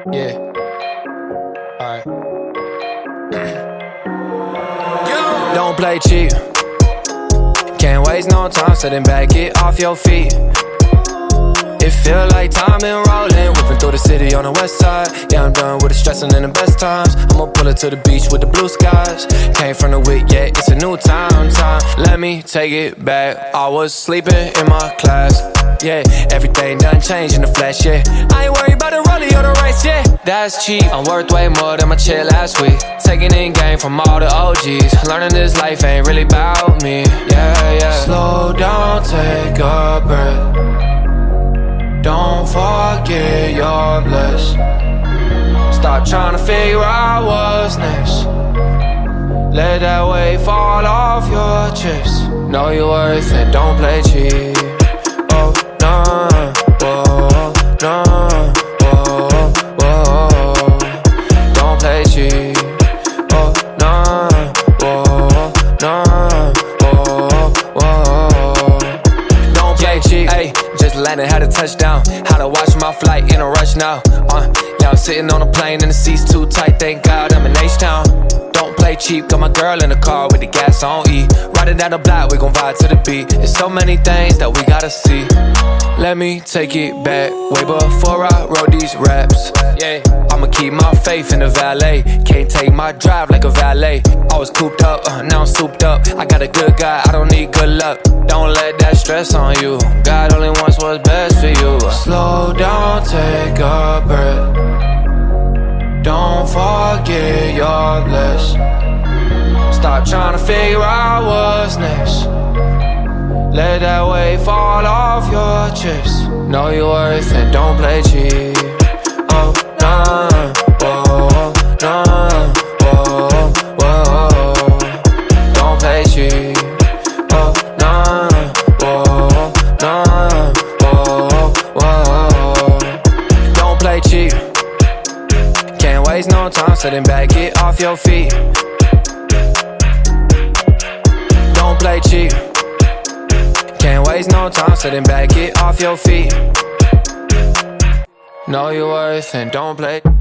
Yeah. Alright. Don't play cheap. Can't waste no time sitting back, get off your feet. It feel like time been rolling, whipping through the city on the west side. Yeah, I'm done with the stressing in the best times. I'ma pull it to the beach with the blue skies. Came from the wick, yeah, it's a new time. Let me take it back. I was sleeping in my class. Yeah, everything done changed in the flesh, yeah. I ain't worried about the rollie or the race, yeah. That's cheap, I'm worth way more than my chill last week. Taking in game from all the OGs. Learning this life ain't really about me, yeah, yeah. Slow down, take a breath. Don't forget you're blessed. Stop trying to figure out what's next. Let that weight fall off your chest. Know your worth and don't play cheap. Oh, no, oh, no, oh, oh. Don't play cheap. Oh, no, oh, no, oh, oh. Don't play cheap. Ay, just landed, had a touchdown. How to watch my flight in a rush now. Yeah, I'm sitting on a plane and the seats too tight. Thank God I'm in H-Town. Don't play cheap, got my girl in the car with the gas on E. Riding down the block, we gon' vibe to the beat. There's so many things that we gotta see. Let me take it back, way before I wrote these raps. Yeah, I'ma keep my faith in the valet. Can't take my drive like a valet. I was cooped up, now I'm souped up. I got a good guy, I don't need good luck. Don't let that stress on you. God only wants what's best for you. Slow down, take a breath. Don't forget you're blessed. Stop trying to figure out what's next. Let that weight fall off your chest. Know your worth and don't play cheap. Oh, no, oh, no, oh, oh. Don't play cheap. Oh, no, oh, no, oh, oh. Don't play cheap. Can't waste no time sitting back, get off your feet. Don't play cheap. Can't waste no time sitting back, get off your feet. Know your worth and don't play